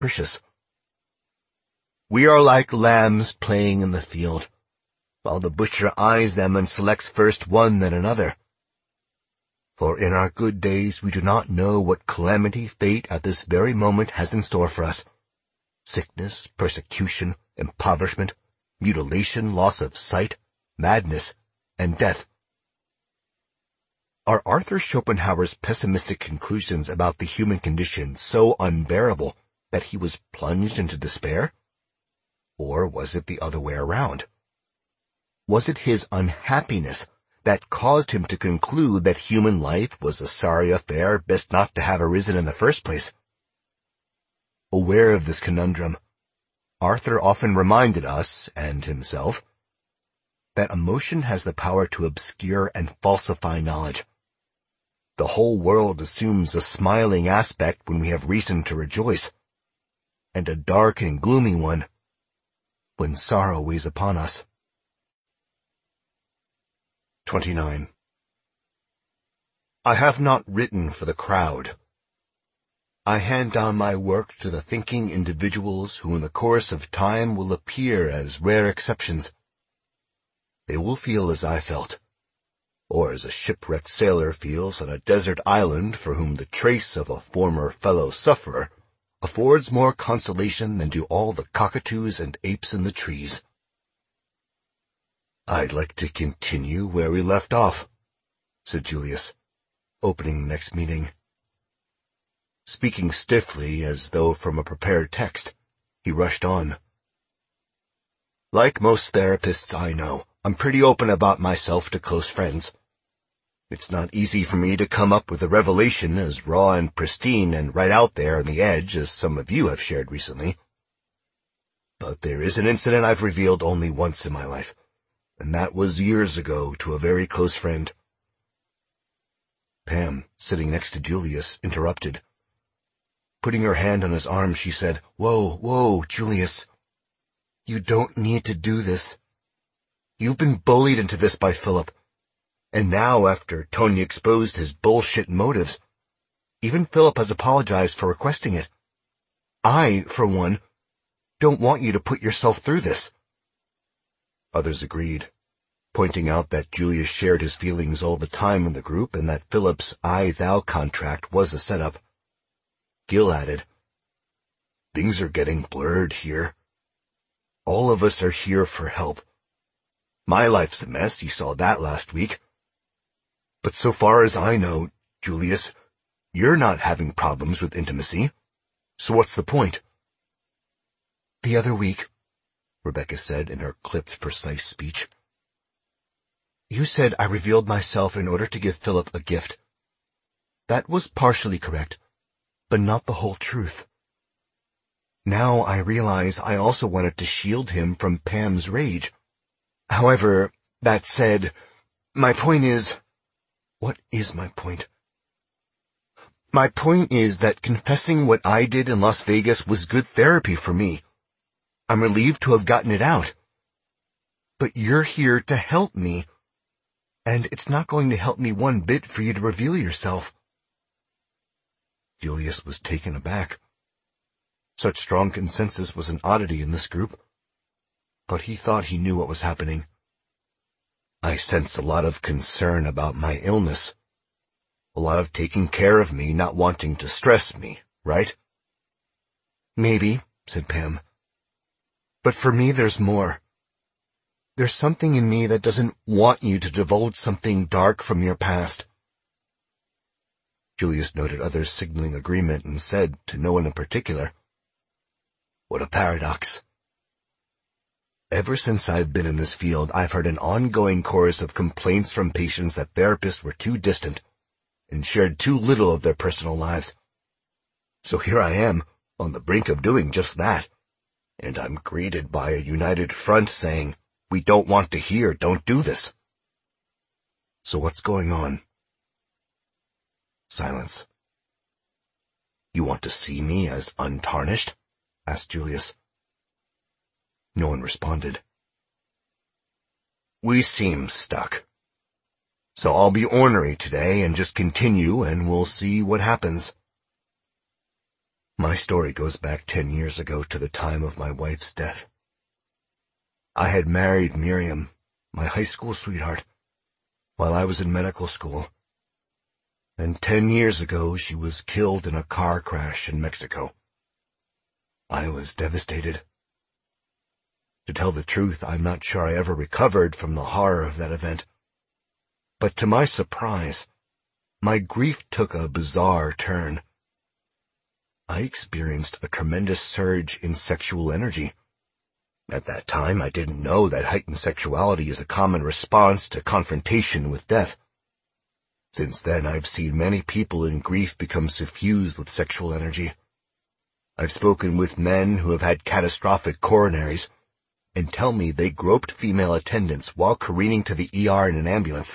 capricious. We are like lambs playing in the field, while the butcher eyes them and selects first one then another. For in our good days we do not know what calamity fate at this very moment has in store for us. Sickness, persecution, impoverishment, mutilation, loss of sight, madness, and death. Are Arthur Schopenhauer's pessimistic conclusions about the human condition so unbearable that he was plunged into despair? Or was it the other way around? Was it his unhappiness that caused him to conclude that human life was a sorry affair best not to have arisen in the first place? Aware of this conundrum, Arthur often reminded us, and himself, that emotion has the power to obscure and falsify knowledge. The whole world assumes a smiling aspect when we have reason to rejoice, and a dark and gloomy one when sorrow weighs upon us. 29. I have not written for the crowd. I hand down my work to the thinking individuals who in the course of time will appear as rare exceptions. They will feel as I felt, or as a shipwrecked sailor feels on a desert island for whom the trace of a former fellow-sufferer affords more consolation than do all the cockatoos and apes in the trees. I'd like to continue where we left off, said Julius, opening the next meeting. Speaking stiffly, as though from a prepared text, he rushed on. Like most therapists I know, I'm pretty open about myself to close friends. It's not easy for me to come up with a revelation as raw and pristine and right out there on the edge as some of you have shared recently. But there is an incident I've revealed only once in my life, and that was years ago to a very close friend. Pam, sitting next to Julius, interrupted. Putting her hand on his arm, she said, Whoa, Julius. You don't need to do this. You've been bullied into this by Philip. And now, after Tony exposed his bullshit motives, even Philip has apologized for requesting it. I, for one, don't want you to put yourself through this. Others agreed, pointing out that Julius shared his feelings all the time in the group and that Philip's I-thou contract was a setup. Gil added, Things are getting blurred here. All of us are here for help. My life's a mess, you saw that last week. But so far as I know, Julius, you're not having problems with intimacy. So what's the point? The other week, Rebecca said in her clipped, precise speech, you said I revealed myself in order to give Philip a gift. That was partially correct, but not the whole truth. Now I realize I also wanted to shield him from Pam's rage. However, that said, my point is... What is my point? My point is that confessing what I did in Las Vegas was good therapy for me. I'm relieved to have gotten it out. But you're here to help me, and it's not going to help me one bit for you to reveal yourself. Julius was taken aback. Such strong consensus was an oddity in this group, but he thought he knew what was happening. I sense a lot of concern about my illness. A lot of taking care of me, not wanting to stress me, right? Maybe, said Pam. But for me there's more. There's something in me that doesn't want you to divulge something dark from your past. Julius noted others signaling agreement and said, to no one in particular, What a paradox. Ever since I've been in this field, I've heard an ongoing chorus of complaints from patients that therapists were too distant and shared too little of their personal lives. So here I am, on the brink of doing just that, and I'm greeted by a united front saying, we don't want to hear, don't do this. So what's going on? Silence. You want to see me as untarnished? Asked Julius. No one responded. We seem stuck. So I'll be ornery today and just continue and we'll see what happens. My story goes back 10 years ago to the time of my wife's death. I had married Miriam, my high school sweetheart, while I was in medical school. And 10 years ago she was killed in a car crash in Mexico. I was devastated. To tell the truth, I'm not sure I ever recovered from the horror of that event. But to my surprise, my grief took a bizarre turn. I experienced a tremendous surge in sexual energy. At that time, I didn't know that heightened sexuality is a common response to confrontation with death. Since then, I've seen many people in grief become suffused with sexual energy. I've spoken with men who have had catastrophic coronaries and tell me they groped female attendants while careening to the ER in an ambulance.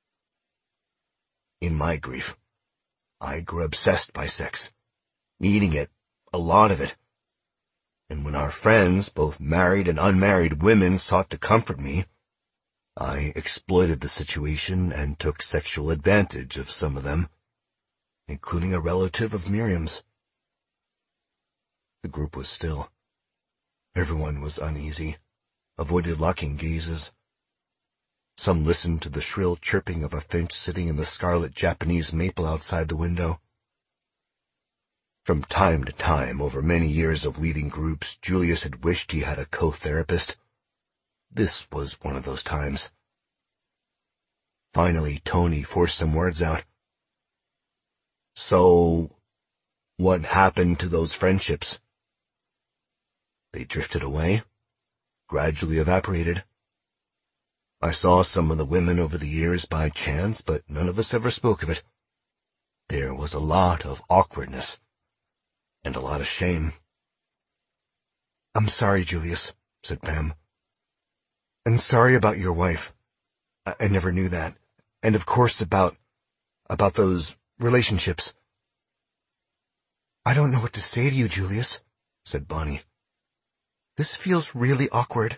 In my grief, I grew obsessed by sex, needing it, a lot of it. And when our friends, both married and unmarried women, sought to comfort me, I exploited the situation and took sexual advantage of some of them, including a relative of Miriam's. The group was still. Everyone was uneasy, avoided locking gazes. Some listened to the shrill chirping of a finch sitting in the scarlet Japanese maple outside the window. From time to time, over many years of leading groups, Julius had wished he had a co-therapist. This was one of those times. Finally, Tony forced some words out. So, what happened to those friendships? They drifted away, gradually evaporated. I saw some of the women over the years by chance, but none of us ever spoke of it. There was a lot of awkwardness, and a lot of shame. "I'm sorry, Julius," said Pam. "And sorry about your wife. I never knew that. And of course about those relationships." "I don't know what to say to you, Julius," said Bonnie. "This feels really awkward."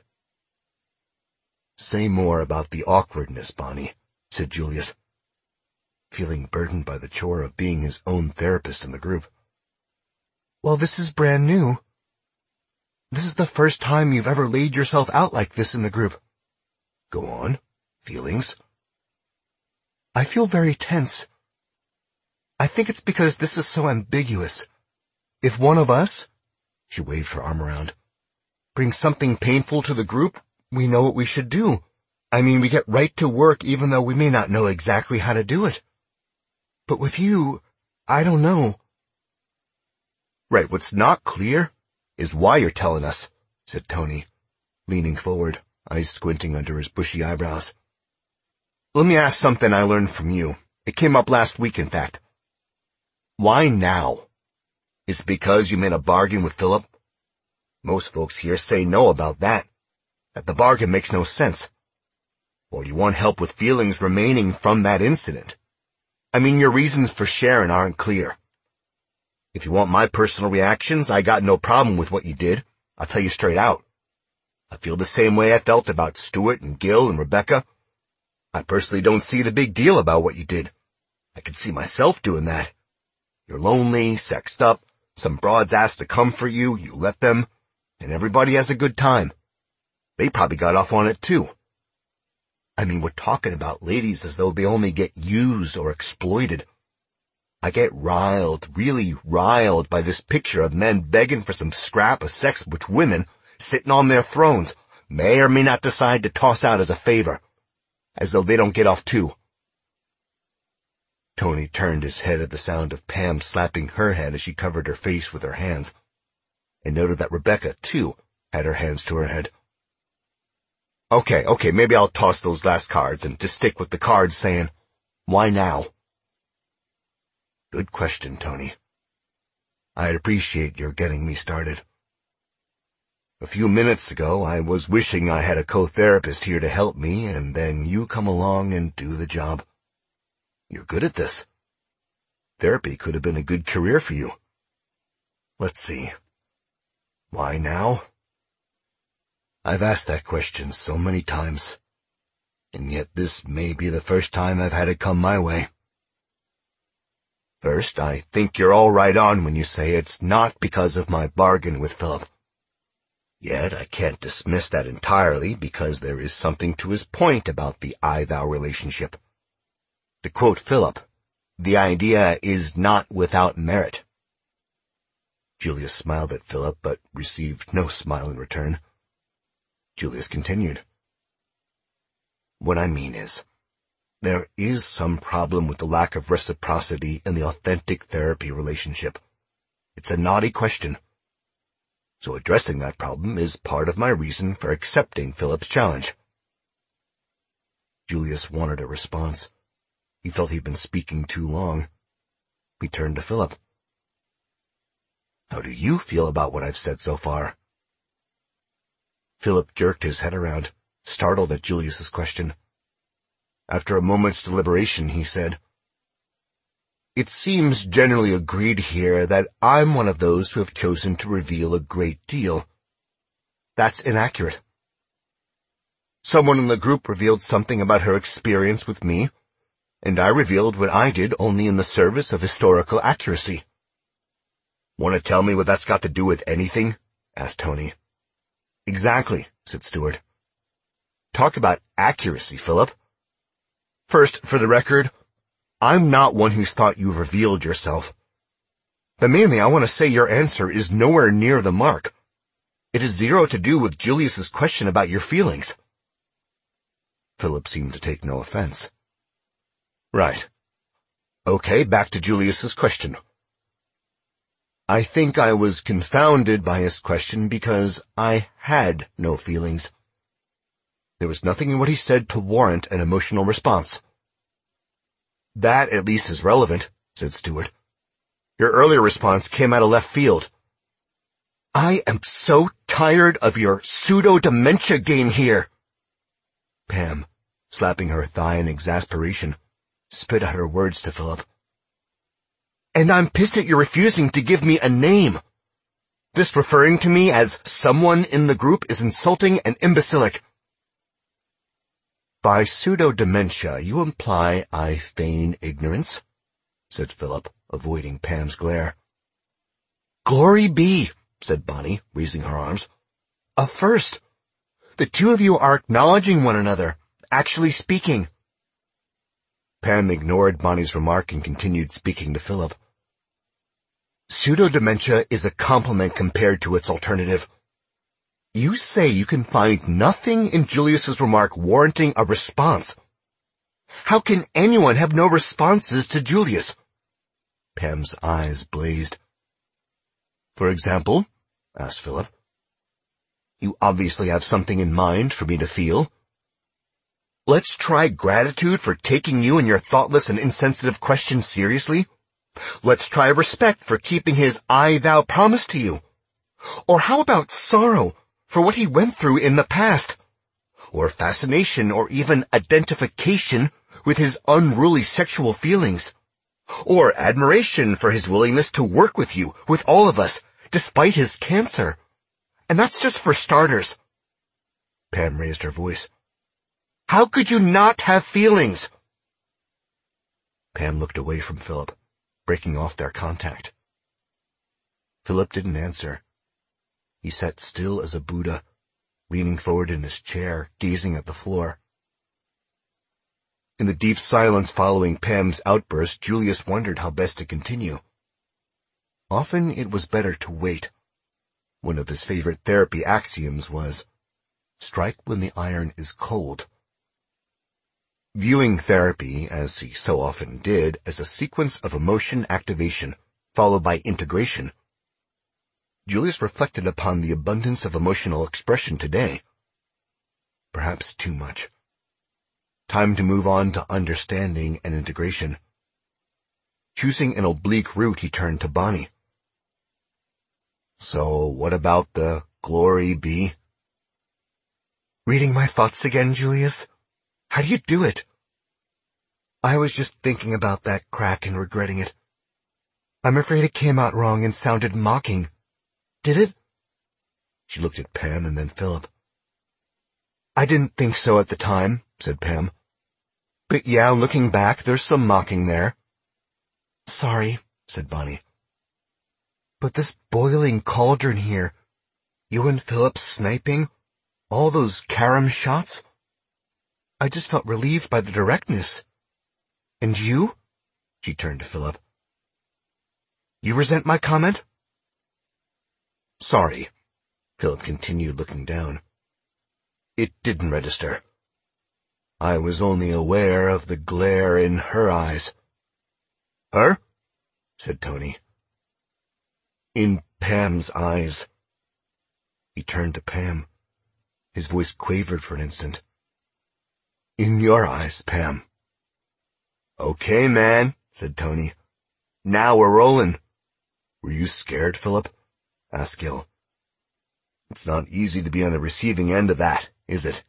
"Say more about the awkwardness, Bonnie," said Julius, feeling burdened by the chore of being his own therapist in the group. "Well, this is brand new. This is the first time you've ever laid yourself out like this in the group." "Go on. Feelings?" "I feel very tense. I think it's because this is so ambiguous. If one of us," she waved her arm around, "brings something painful to the group, we know what we should do. I mean, we get right to work even though we may not know exactly how to do it. But with you, I don't know." "Right, what's not clear is why you're telling us," said Tony, leaning forward, eyes squinting under his bushy eyebrows. "Let me ask something I learned from you. It came up last week, in fact. Why now? Is it because you made a bargain with Philip? Most folks here say no about that the bargain makes no sense. Or do you want help with feelings remaining from that incident? I mean, your reasons for sharing aren't clear. If you want my personal reactions, I got no problem with what you did. I'll tell you straight out. I feel the same way I felt about Stuart and Gil and Rebecca. I personally don't see the big deal about what you did. I can see myself doing that. You're lonely, sexed up, some broads asked to come for you, you let them, and everybody has a good time. They probably got off on it too. I mean, we're talking about ladies as though they only get used or exploited. I get riled, really riled by this picture of men begging for some scrap of sex which women, sitting on their thrones, may or may not decide to toss out as a favor, as though they don't get off too." Tony turned his head at the sound of Pam slapping her head as she covered her face with her hands, and noted that Rebecca, too, had her hands to her head. Okay, maybe I'll toss those last cards and just stick with the cards saying, why now? Good question, Tony. I'd appreciate your getting me started. A few minutes ago, I was wishing I had a co-therapist here to help me, and then you come along and do the job. You're good at this. Therapy could have been a good career for you. Let's see. Why now? I've asked that question so many times, and yet this may be the first time I've had it come my way. First, I think you're all right on when you say it's not because of my bargain with Philip. Yet I can't dismiss that entirely because there is something to his point about the I-thou relationship. To quote Philip, the idea is not without merit. Julius smiled at Philip, but received no smile in return. Julius continued. What I mean is, there is some problem with the lack of reciprocity in the authentic therapy relationship. It's a knotty question. So addressing that problem is part of my reason for accepting Philip's challenge. Julius wanted a response. He felt he'd been speaking too long. He turned to Philip. How do you feel about what I've said so far? Philip jerked his head around, startled at Julius's question. After a moment's deliberation, he said, It seems generally agreed here that I'm one of those who have chosen to reveal a great deal. That's inaccurate. Someone in the group revealed something about her experience with me, and I revealed what I did only in the service of historical accuracy. Want to tell me what that's got to do with anything? Asked Tony. Exactly, said Stewart. Talk about accuracy, Philip. First, for the record, I'm not one who's thought you've revealed yourself. But mainly I want to say your answer is nowhere near the mark. It has zero to do with Julius's question about your feelings. Philip seemed to take no offense. Right. Okay, back to Julius's question. I think I was confounded by his question because I had no feelings. There was nothing in what he said to warrant an emotional response. That at least is relevant, said Stewart. Your earlier response came out of left field. I am so tired of your pseudo-dementia game here. Pam, slapping her thigh in exasperation, spit out her words to Philip. And I'm pissed at your refusing to give me a name. This referring to me as someone in the group is insulting and imbecilic. By pseudo-dementia, you imply I feign ignorance, said Philip, avoiding Pam's glare. Glory be, said Bonnie, raising her arms. A first. The two of you are acknowledging one another, actually speaking. Pam ignored Bonnie's remark and continued speaking to Philip. Pseudo-dementia is a compliment compared to its alternative. You say you can find nothing in Julius's remark warranting a response. How can anyone have no responses to Julius? Pam's eyes blazed. For example, asked Philip. You obviously have something in mind for me to feel. Let's try gratitude for taking you and your thoughtless and insensitive questions seriously. Let's try respect for keeping his I-thou promise to you. Or how about sorrow for what he went through in the past? Or fascination or even identification with his unruly sexual feelings? Or admiration for his willingness to work with you, with all of us, despite his cancer? And that's just for starters. Pam raised her voice. How could you not have feelings? Pam looked away from Philip, breaking off their contact. Philip didn't answer. He sat still as a Buddha, leaning forward in his chair, gazing at the floor. In the deep silence following Pam's outburst, Julius wondered how best to continue. Often it was better to wait. One of his favorite therapy axioms was, strike when the iron is cold. Viewing therapy, as he so often did, as a sequence of emotion activation, followed by integration, Julius reflected upon the abundance of emotional expression today. Perhaps too much. Time to move on to understanding and integration. Choosing an oblique route, he turned to Bonnie. So, what about the glory be? Reading my thoughts again, Julius? How do you do it? I was just thinking about that crack and regretting it. I'm afraid it came out wrong and sounded mocking. Did it? She looked at Pam and then Philip. I didn't think so at the time, said Pam. But yeah, looking back, there's some mocking there. Sorry, said Bonnie. But this boiling cauldron here, you and Philip sniping, all those carom shots, I just felt relieved by the directness. And you? She turned to Philip. You resent my comment? Sorry, Philip continued, looking down. It didn't register. I was only aware of the glare in her eyes. Her? Said Tony. In Pam's eyes. He turned to Pam. His voice quavered for an instant. In your eyes, Pam. Okay, man, said Tony. Now we're rolling. Were you scared, Philip? Asked Gil. It's not easy to be on the receiving end of that, is it?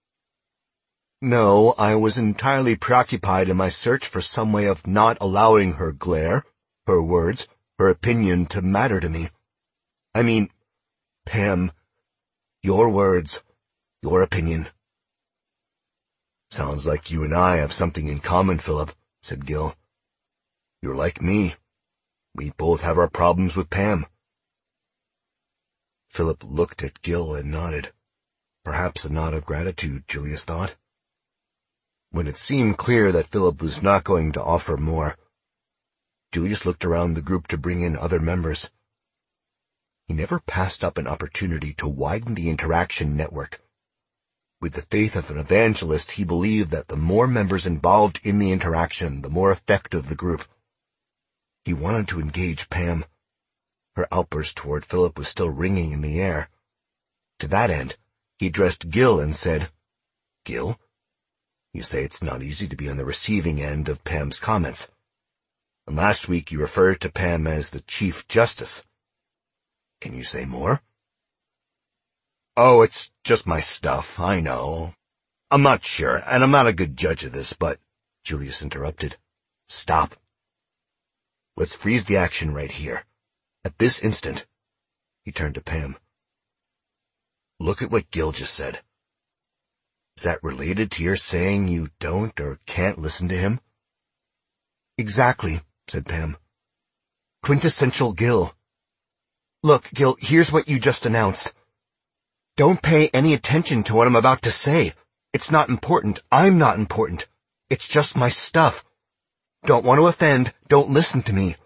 No, I was entirely preoccupied in my search for some way of not allowing her glare, her words, her opinion to matter to me. I mean, Pam, your words, your opinion. Sounds like you and I have something in common, Philip, said Gil. You're like me. We both have our problems with Pam. Philip looked at Gil and nodded. Perhaps a nod of gratitude, Julius thought. When it seemed clear that Philip was not going to offer more, Julius looked around the group to bring in other members. He never passed up an opportunity to widen the interaction network. With the faith of an evangelist, he believed that the more members involved in the interaction, the more effective the group. He wanted to engage Pam. Her outburst toward Philip was still ringing in the air. To that end, he addressed Gil and said, Gil, you say it's not easy to be on the receiving end of Pam's comments. And last week you referred to Pam as the Chief Justice. Can you say more? Oh, it's just my stuff, I know. I'm not sure, and I'm not a good judge of this, but... Julius interrupted. Stop. Let's freeze the action right here. At this instant. He turned to Pam. Look at what Gil just said. Is that related to your saying you don't or can't listen to him? Exactly, said Pam. Quintessential Gil. Look, Gil, here's what you just announced. Don't pay any attention to what I'm about to say. It's not important. I'm not important. It's just my stuff. Don't want to offend. Don't listen to me.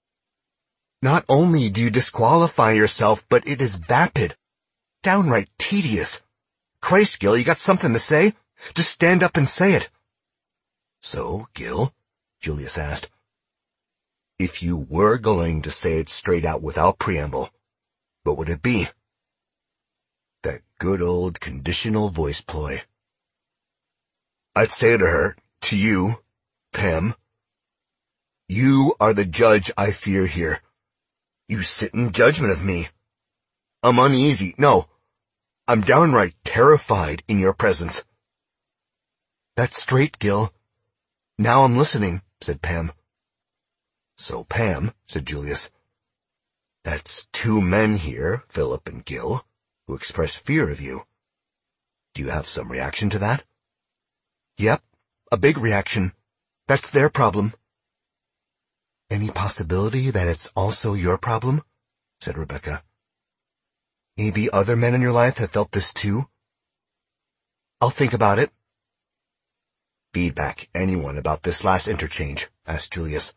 Not only do you disqualify yourself, but it is vapid. Downright tedious. Christ, Gil, you got something to say? Just stand up and say it. So, Gil, Julius asked, if you were going to say it straight out without preamble, what would it be? That good old conditional voice ploy. I'd say to her, to you, Pam, you are the judge I fear here. You sit in judgment of me. I'm uneasy. No, I'm downright terrified in your presence. That's straight, Gil. Now I'm listening, said Pam. So, Pam, said Julius, that's two men here, Philip and Gil, who express fear of you. Do you have some reaction to that? Yep, a big reaction. That's their problem. Any possibility that it's also your problem? Said Rebecca. Maybe other men in your life have felt this too? I'll think about it. Feedback anyone about this last interchange, asked Julius.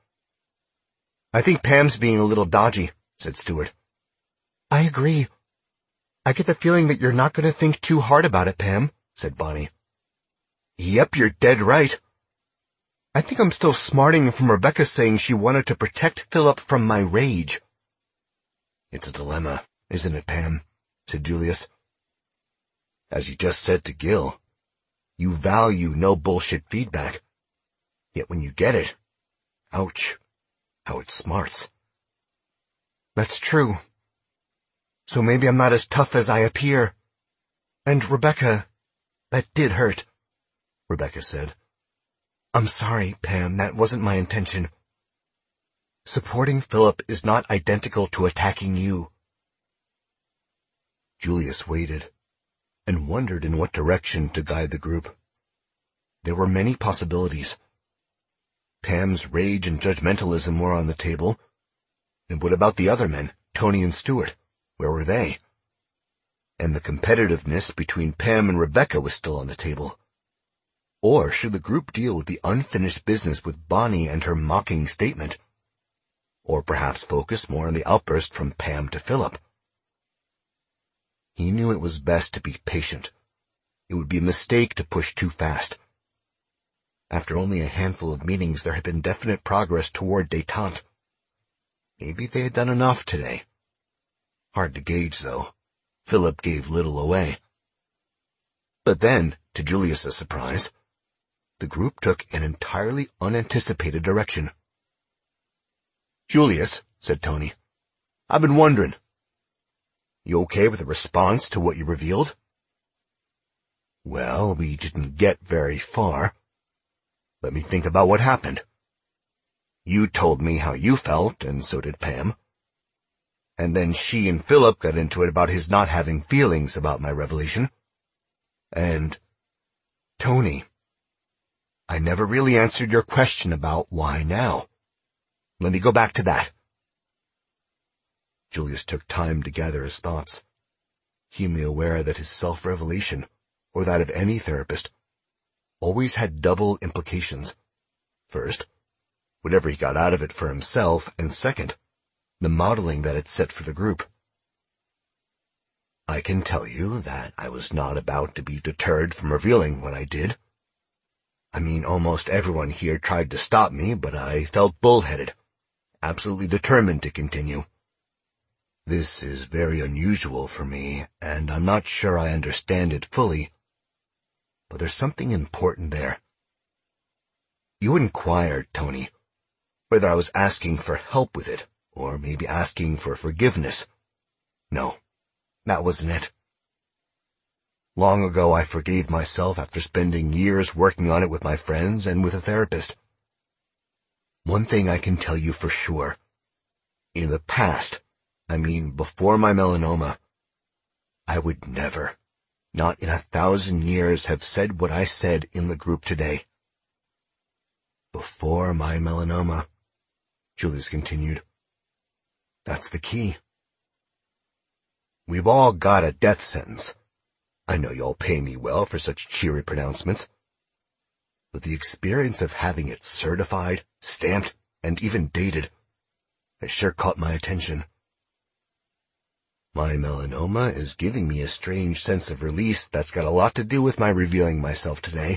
I think Pam's being a little dodgy, said Stuart. I agree. I get the feeling that you're not going to think too hard about it, Pam, said Bonnie. Yep, you're dead right. I think I'm still smarting from Rebecca saying she wanted to protect Philip from my rage. It's a dilemma, isn't it, Pam? Said Julius. As you just said to Gil, you value no bullshit feedback. Yet when you get it, ouch, how it smarts. That's true. So maybe I'm not as tough as I appear. And Rebecca, that did hurt, Rebecca said. I'm sorry, Pam, that wasn't my intention. Supporting Philip is not identical to attacking you. Julius waited, and wondered in what direction to guide the group. There were many possibilities. Pam's rage and judgmentalism were on the table. And what about the other men, Tony and Stuart? Where were they? And the competitiveness between Pam and Rebecca was still on the table. Or should the group deal with the unfinished business with Bonnie and her mocking statement? Or perhaps focus more on the outburst from Pam to Philip? He knew it was best to be patient. It would be a mistake to push too fast. After only a handful of meetings, there had been definite progress toward détente. Maybe they had done enough today. Hard to gauge, though. Philip gave little away. But then, to Julius's surprise, the group took an entirely unanticipated direction. "Julius," said Tony, "I've been wondering. You okay with the response to what you revealed?" "Well, we didn't get very far. Let me think about what happened. You told me how you felt, and so did Pam. And then she and Philip got into it about his not having feelings about my revelation. And, Tony, I never really answered your question about why now. Let me go back to that." Julius took time to gather his thoughts, keenly aware that his self-revelation, or that of any therapist, always had double implications. First, whatever he got out of it for himself, and second, the modeling that it set for the group. "I can tell you that I was not about to be deterred from revealing what I did. I mean, almost everyone here tried to stop me, but I felt bullheaded, absolutely determined to continue. This is very unusual for me, and I'm not sure I understand it fully, but there's something important there. You inquired, Tony, whether I was asking for help with it, or maybe asking for forgiveness. No, that wasn't it. Long ago I forgave myself after spending years working on it with my friends and with a therapist. One thing I can tell you for sure. In the past, I mean before my melanoma, I would never, not in 1,000 years, have said what I said in the group today. Before my melanoma, Julius continued. That's the key. We've all got a death sentence. I know you'll pay me well for such cheery pronouncements. But the experience of having it certified, stamped, and even dated has sure caught my attention. My melanoma is giving me a strange sense of release that's got a lot to do with my revealing myself today.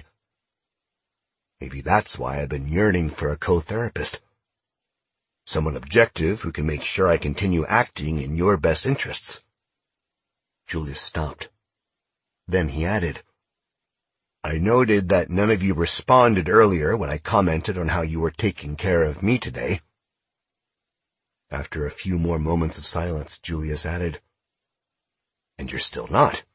Maybe that's why I've been yearning for a co-therapist. Someone objective who can make sure I continue acting in your best interests. Julius stopped. Then he added, I noted that none of you responded earlier when I commented on how you were taking care of me today. After a few more moments of silence, Julius added, And you're still not.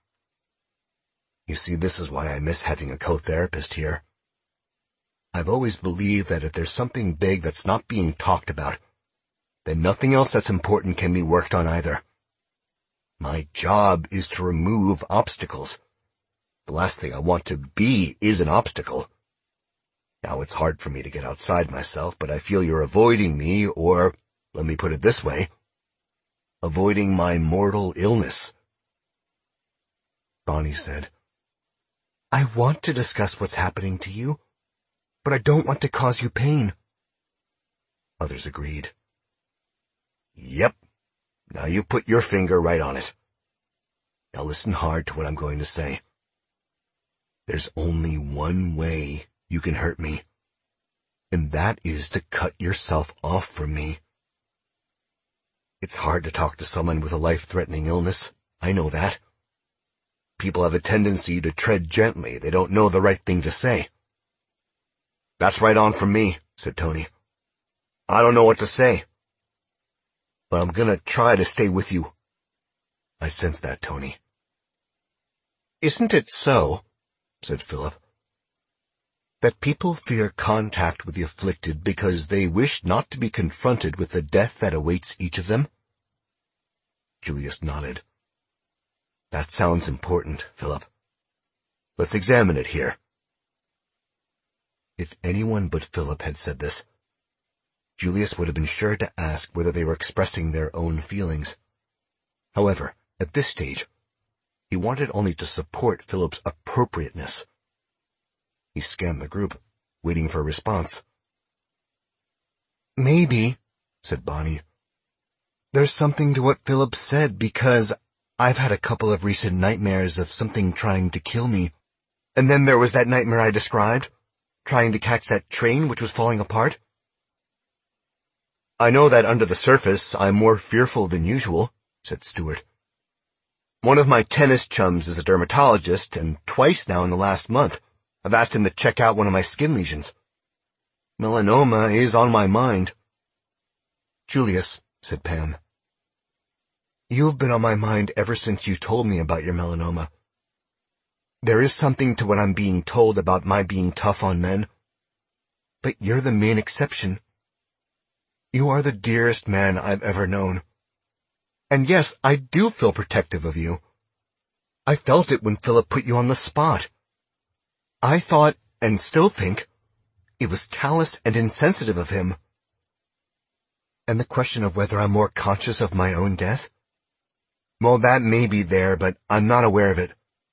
You see, this is why I miss having a co-therapist here. I've always believed that if there's something big that's not being talked about, then nothing else that's important can be worked on either. My job is to remove obstacles. The last thing I want to be is an obstacle. Now, it's hard for me to get outside myself, but I feel you're avoiding me, or, let me put it this way, avoiding my mortal illness. Bonnie said, I want to discuss what's happening to you, but I don't want to cause you pain. Others agreed. Yep. Now you put your finger right on it. Now listen hard to what I'm going to say. There's only one way you can hurt me, and that is to cut yourself off from me. It's hard to talk to someone with a life-threatening illness. I know that. People have a tendency to tread gently. They don't know the right thing to say. That's right on from me, said Tony. I don't know what to say, but I'm gonna try to stay with you. I sense that, Tony. Isn't it so, said Philip, that people fear contact with the afflicted because they wish not to be confronted with the death that awaits each of them? Julius nodded. That sounds important, Philip. Let's examine it here. If anyone but Philip had said this, Julius would have been sure to ask whether they were expressing their own feelings. However, at this stage, he wanted only to support Philip's appropriateness. He scanned the group, waiting for a response. "Maybe," said Bonnie, "there's something to what Philip said, because I've had a couple of recent nightmares of something trying to kill me. And then there was that nightmare I described, trying to catch that train which was falling apart. I know that under the surface I'm more fearful than usual," said Stuart. "One of my tennis chums is a dermatologist, and twice now in the last month I've asked him to check out one of my skin lesions. Melanoma is on my mind." "Julius," said Pam, "you've been on my mind ever since you told me about your melanoma. There is something to what I'm being told about my being tough on men, but you're the main exception. You are the dearest man I've ever known. And yes, I do feel protective of you. I felt it when Philip put you on the spot. I thought, and still think, it was callous and insensitive of him. And the question of whether I'm more conscious of my own death? Well, that may be there, but I'm not aware of it.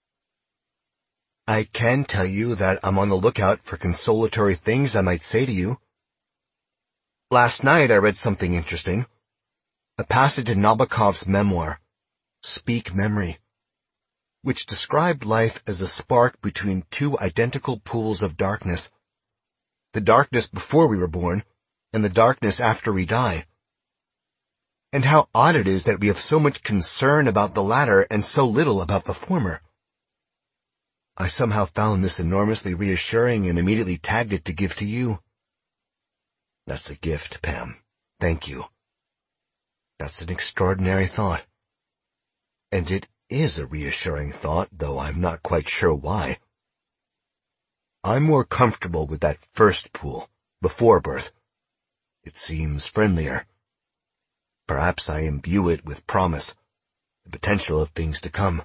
I can tell you that I'm on the lookout for consolatory things I might say to you. Last night I read something interesting. A passage in Nabokov's memoir, Speak Memory, which described life as a spark between two identical pools of darkness. The darkness before we were born, and the darkness after we die. And how odd it is that we have so much concern about the latter and so little about the former. I somehow found this enormously reassuring and immediately tagged it to give to you. That's a gift, Pam. Thank you. That's an extraordinary thought. And it is a reassuring thought, though I'm not quite sure why. I'm more comfortable with that first pool, before birth. It seems friendlier. Perhaps I imbue it with promise, the potential of things to come.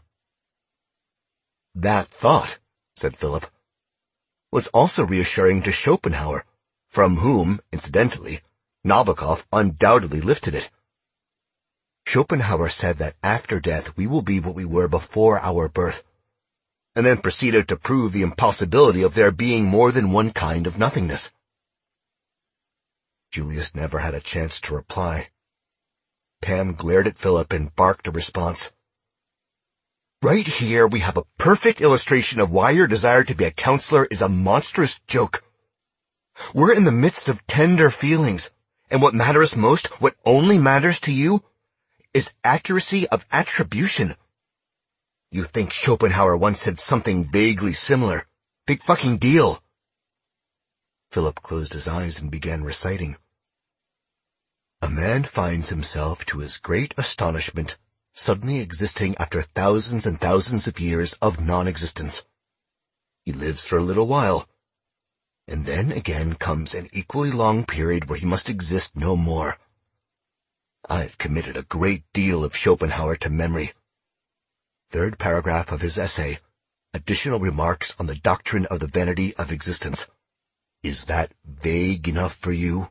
That thought, said Philip, was also reassuring to Schopenhauer, from whom, incidentally, Nabokov undoubtedly lifted it. Schopenhauer said that after death we will be what we were before our birth, and then proceeded to prove the impossibility of there being more than one kind of nothingness. Julius never had a chance to reply. Pam glared at Philip and barked a response. Right here we have a perfect illustration of why your desire to be a counselor is a monstrous joke. We're in the midst of tender feelings, and what matters most, what only matters to you, is accuracy of attribution. You think Schopenhauer once said something vaguely similar. Big fucking deal. Philip closed his eyes and began reciting. A man finds himself, to his great astonishment, suddenly existing after thousands and thousands of years of non-existence. He lives for a little while, and then again comes an equally long period where he must exist no more. I've committed a great deal of Schopenhauer to memory. Third paragraph of his essay, Additional Remarks on the Doctrine of the Vanity of Existence. Is that vague enough for you?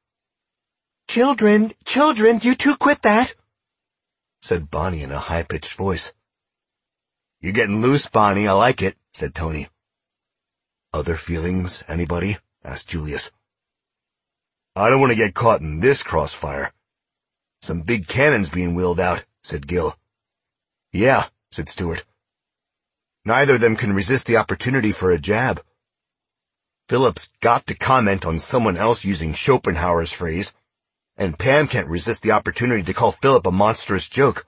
Children, you two quit that, said Bonnie in a high-pitched voice. You're getting loose, Bonnie, I like it, said Tony. Other feelings, anybody? Asked Julius. I don't want to get caught in this crossfire. Some big cannons being wheeled out, said Gil. Yeah, said Stuart. Neither of them can resist the opportunity for a jab. Philip's got to comment on someone else using Schopenhauer's phrase, and Pam can't resist the opportunity to call Philip a monstrous joke.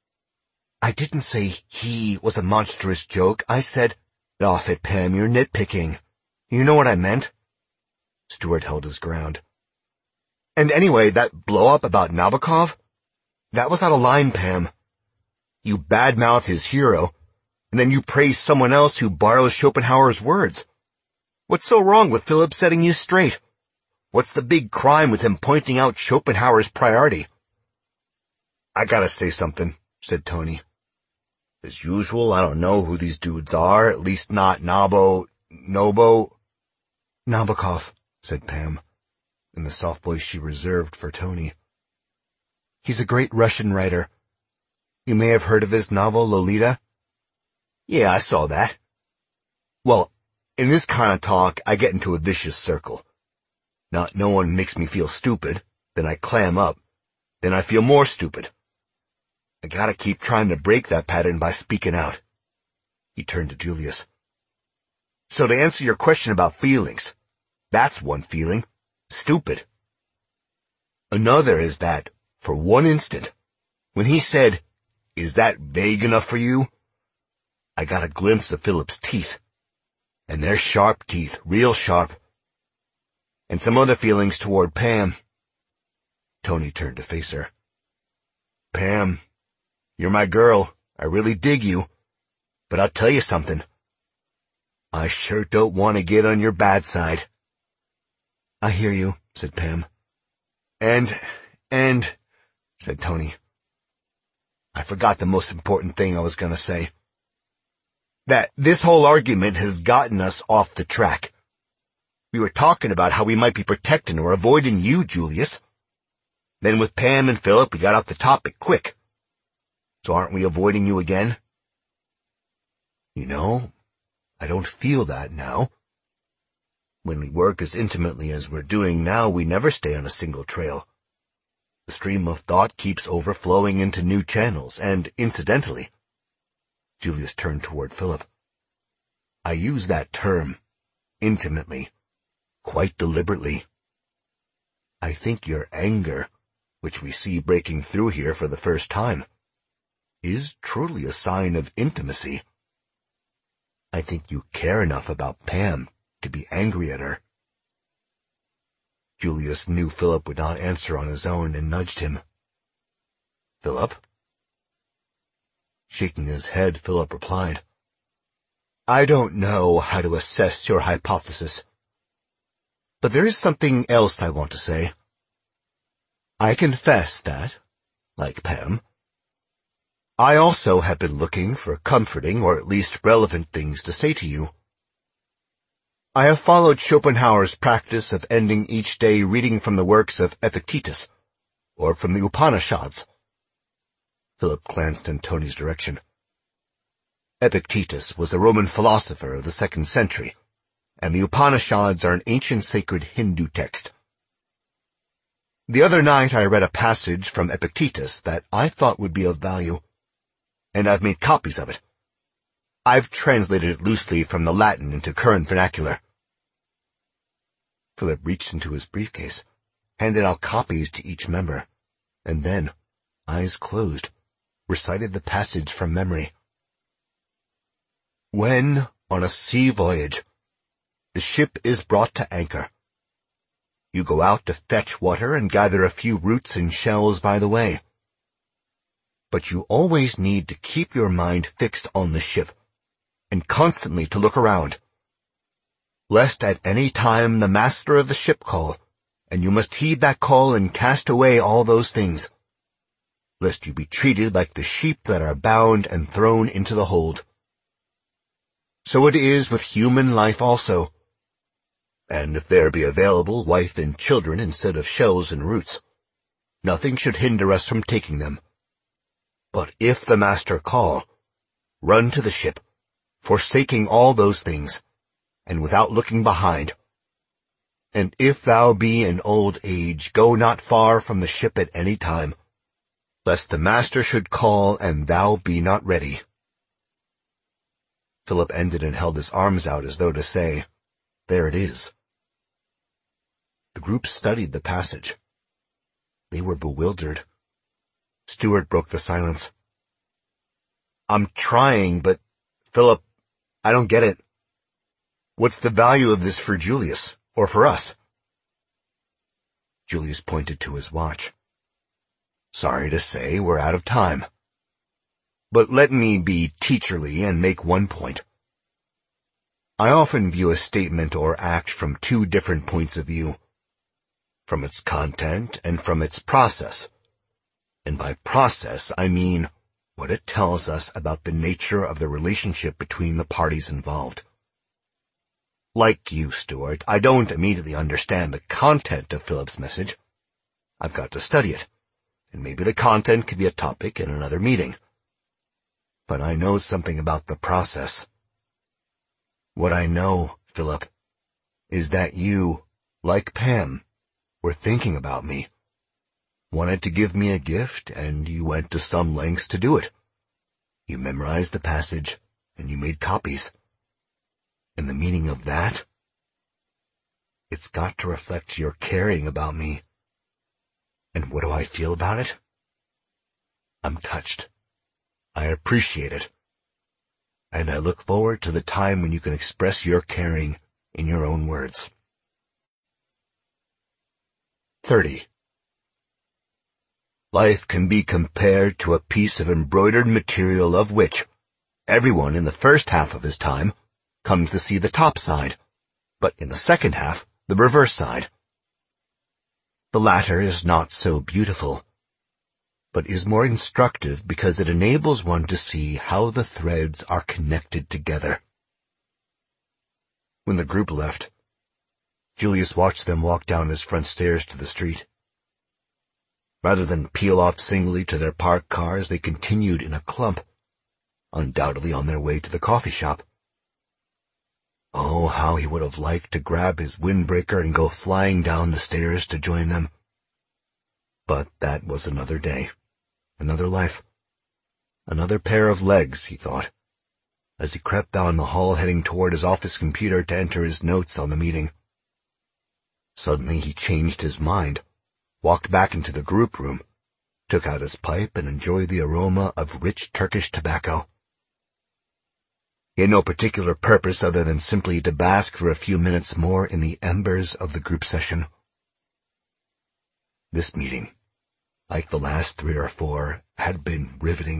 I didn't say he was a monstrous joke. I said, off it, Pam, you're nitpicking. You know what I meant. Stuart held his ground. And anyway, that blow-up about Nabokov? That was out of line, Pam. You badmouth his hero, and then you praise someone else who borrows Schopenhauer's words. What's so wrong with Philip setting you straight? What's the big crime with him pointing out Schopenhauer's priority? I gotta say something, said Tony. As usual, I don't know who these dudes are, at least not Nobo. Nabokov, said Pam, in the soft voice she reserved for Tony. He's a great Russian writer. You may have heard of his novel Lolita? Yeah, I saw that. Well, in this kind of talk, I get into a vicious circle. Not knowing makes me feel stupid, then I clam up, then I feel more stupid. I gotta keep trying to break that pattern by speaking out. He turned to Julius. So to answer your question about feelings, that's one feeling. Stupid. Another is that, for one instant, when he said, "Is that vague enough for you?" I got a glimpse of Philip's teeth. And they're sharp teeth, real sharp. And some other feelings toward Pam. Tony turned to face her. Pam, you're my girl. I really dig you. But I'll tell you something. I sure don't want to get on your bad side. I hear you, said Pam. And, said Tony. I forgot the most important thing I was going to say. That this whole argument has gotten us off the track. We were talking about how we might be protecting or avoiding you, Julius. Then with Pam and Philip, we got off the topic quick. So aren't we avoiding you again? You know, I don't feel that now. When we work as intimately as we're doing now, we never stay on a single trail. The stream of thought keeps overflowing into new channels, and incidentally, Julius turned toward Philip. I use that term, intimately, quite deliberately. I think your anger, which we see breaking through here for the first time, is truly a sign of intimacy. I think you care enough about Pam to be angry at her. Julius knew Philip would not answer on his own and nudged him. Philip? Shaking his head, Philip replied, I don't know how to assess your hypothesis, but there is something else I want to say. I confess that, like Pam, I also have been looking for comforting or at least relevant things to say to you. I have followed Schopenhauer's practice of ending each day reading from the works of Epictetus, or from the Upanishads. Philip glanced in Tony's direction. Epictetus was a Roman philosopher of the 2nd century, and the Upanishads are an ancient sacred Hindu text. The other night I read a passage from Epictetus that I thought would be of value, and I've made copies of it. I've translated it loosely from the Latin into current vernacular. Philip reached into his briefcase, handed out copies to each member, and then, eyes closed, recited the passage from memory. When, on a sea voyage, the ship is brought to anchor, you go out to fetch water and gather a few roots and shells by the way. But you always need to keep your mind fixed on the ship, and constantly to look around, lest at any time the master of the ship call, and you must heed that call and cast away all those things, lest you be treated like the sheep that are bound and thrown into the hold. So it is with human life also. And if there be available wife and children instead of shells and roots, nothing should hinder us from taking them. But if the master call, run to the ship, forsaking all those things, and without looking behind. And if thou be in old age, go not far from the ship at any time, lest the master should call and thou be not ready. Philip ended and held his arms out as though to say, There it is. The group studied the passage. They were bewildered. Stuart broke the silence. I'm trying, but, Philip, I don't get it. What's the value of this for Julius, or for us? Julius pointed to his watch. Sorry to say, we're out of time. But let me be teacherly and make one point. I often view a statement or act from 2 different points of view, from its content and from its process. And by process, I mean what it tells us about the nature of the relationship between the parties involved. Like you, Stuart, I don't immediately understand the content of Philip's message. I've got to study it, and maybe the content could be a topic in another meeting. But I know something about the process. What I know, Philip, is that you, like Pam, were thinking about me, wanted to give me a gift, and you went to some lengths to do it. You memorized the passage, and you made copies. And the meaning of that? It's got to reflect your caring about me. And what do I feel about it? I'm touched. I appreciate it. And I look forward to the time when you can express your caring in your own words. 30. Life can be compared to a piece of embroidered material of which everyone in the first half of his time comes to see the top side, but in the second half, the reverse side. The latter is not so beautiful, but is more instructive because it enables one to see how the threads are connected together. When the group left, Julius watched them walk down his front stairs to the street. Rather than peel off singly to their parked cars, they continued in a clump, undoubtedly on their way to the coffee shop. Oh, how he would have liked to grab his windbreaker and go flying down the stairs to join them. But that was another day, another life, another pair of legs, he thought, as he crept down the hall heading toward his office computer to enter his notes on the meeting. Suddenly he changed his mind, walked back into the group room, took out his pipe and enjoyed the aroma of rich Turkish tobacco. He had no particular purpose other than simply to bask for a few minutes more in the embers of the group session. This meeting, like the last 3 or 4, had been riveting.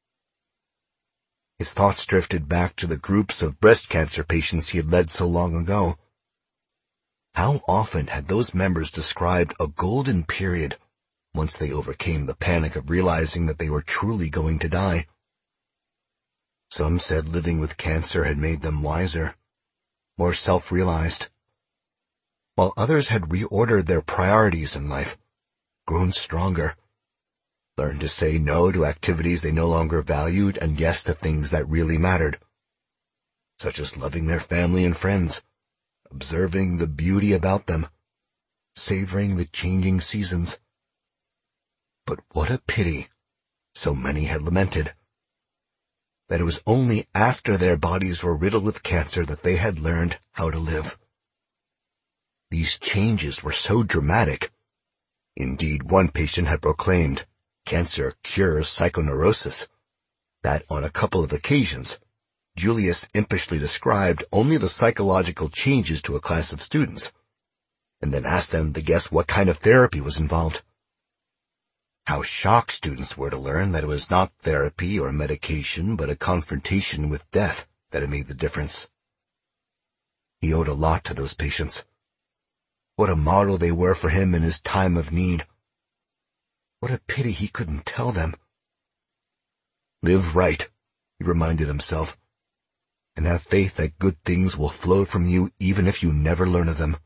His thoughts drifted back to the groups of breast cancer patients he had led so long ago. How often had those members described a golden period once they overcame the panic of realizing that they were truly going to die? Some said living with cancer had made them wiser, more self-realized, while others had reordered their priorities in life, grown stronger, learned to say no to activities they no longer valued and yes to things that really mattered, such as loving their family and friends, observing the beauty about them, savoring the changing seasons. But what a pity, so many had lamented, that it was only after their bodies were riddled with cancer that they had learned how to live. These changes were so dramatic. Indeed, one patient had proclaimed, "Cancer cures psychoneurosis," that on a couple of occasions, Julius impishly described only the psychological changes to a class of students, and then asked them to guess what kind of therapy was involved. How shocked students were to learn that it was not therapy or medication, but a confrontation with death that had made the difference. He owed a lot to those patients. What a model they were for him in his time of need. What a pity he couldn't tell them. Live right, he reminded himself, and have faith that good things will flow from you even if you never learn of them.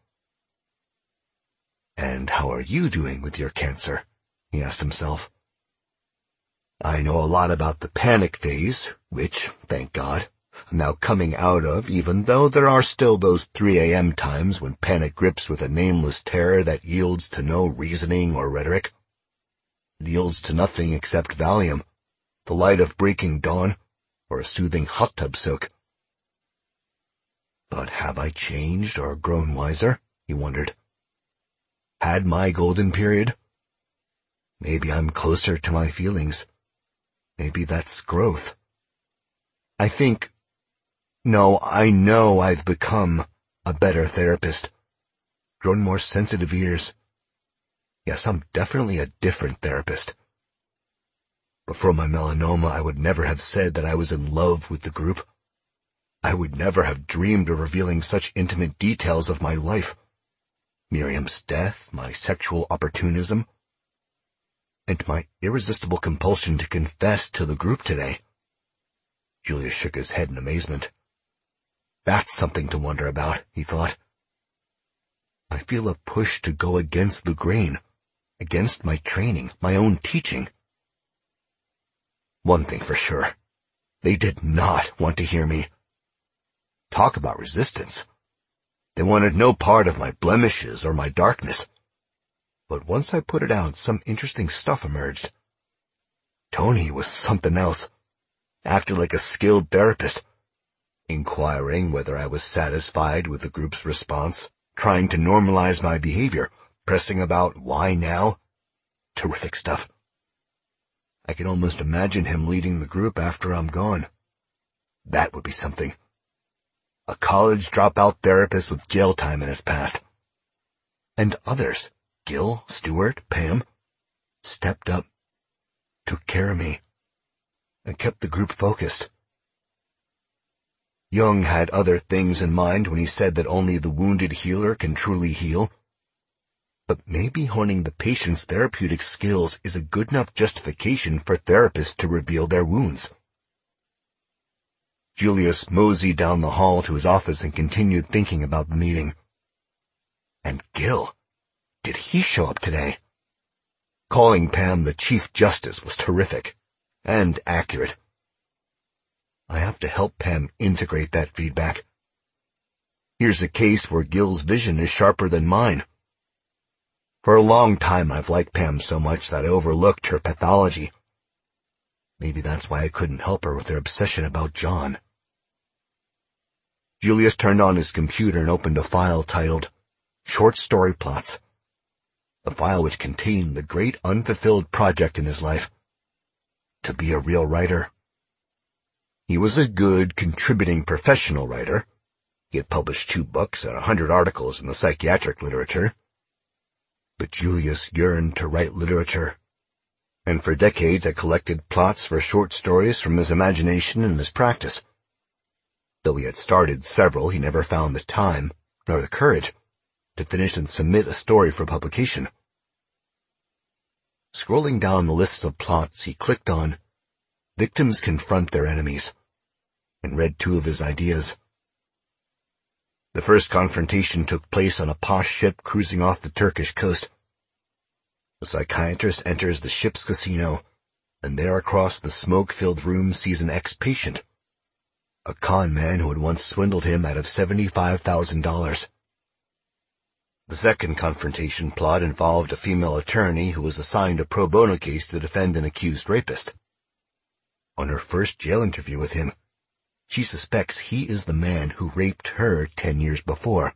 And how are you doing with your cancer? He asked himself. I know a lot about the panic phase, which, thank God, I'm now coming out of, even though there are still those 3 a.m. times when panic grips with a nameless terror that yields to no reasoning or rhetoric. It yields to nothing except Valium, the light of breaking dawn, or a soothing hot tub soak. But have I changed or grown wiser? He wondered. Had my golden period? Maybe I'm closer to my feelings. Maybe that's growth. I know I've become a better therapist, grown more sensitive ears. Yes, I'm definitely a different therapist. Before my melanoma, I would never have said that I was in love with the group. I would never have dreamed of revealing such intimate details of my life. Miriam's death, my sexual opportunism, and my irresistible compulsion to confess to the group today. Julius shook his head in amazement. That's something to wonder about, he thought. I feel a push to go against the grain, against my training, my own teaching. One thing for sure, they did not want to hear me. Talk about resistance. They wanted no part of my blemishes or my darkness. But once I put it out, some interesting stuff emerged. Tony was something else, acted like a skilled therapist, inquiring whether I was satisfied with the group's response, trying to normalize my behavior, pressing about why now. Terrific stuff. I can almost imagine him leading the group after I'm gone. That would be something. A college dropout therapist with jail time in his past. And others, Gil, Stewart, Pam, stepped up, took care of me, and kept the group focused. Jung had other things in mind when he said that only the wounded healer can truly heal. But maybe honing the patient's therapeutic skills is a good enough justification for therapists to reveal their wounds. Julius moseyed down the hall to his office and continued thinking about the meeting. And Gil, did he show up today? Calling Pam the Chief Justice was terrific and accurate. I have to help Pam integrate that feedback. Here's a case where Gil's vision is sharper than mine. For a long time I've liked Pam so much that I overlooked her pathology. Maybe that's why I couldn't help her with her obsession about John. Julius turned on his computer and opened a file titled Short Story Plots, a file which contained the great unfulfilled project in his life, to be a real writer. He was a good, contributing professional writer. He had published 2 books and 100 articles in the psychiatric literature. But Julius yearned to write literature, and for decades had collected plots for short stories from his imagination and his practice. Though he had started several, he never found the time, nor the courage, to finish and submit a story for publication. Scrolling down the list of plots, he clicked on Victims Confront Their Enemies, and read 2 of his ideas. The first confrontation took place on a posh ship cruising off the Turkish coast. The psychiatrist enters the ship's casino, and there across the smoke-filled room sees an ex-patient, a con man who had once swindled him out of $75,000. The second confrontation plot involved a female attorney who was assigned a pro bono case to defend an accused rapist. On her first jail interview with him, she suspects he is the man who raped her 10 years before.